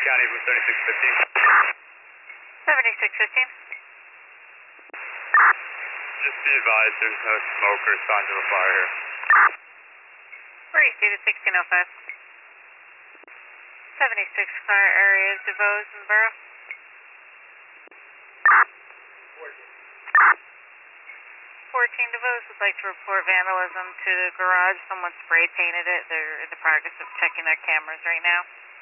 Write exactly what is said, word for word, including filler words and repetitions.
County from seventy-six fifteen. seventy-six fifteen. Just be advised, there's no smoke or signs of a fire here. Where you see the sixteen oh five. seventy-six fire area, DeVos in the borough. fourteen DeVos would like to report vandalism to the garage. Someone spray painted it. They're in the progress of checking their cameras right now.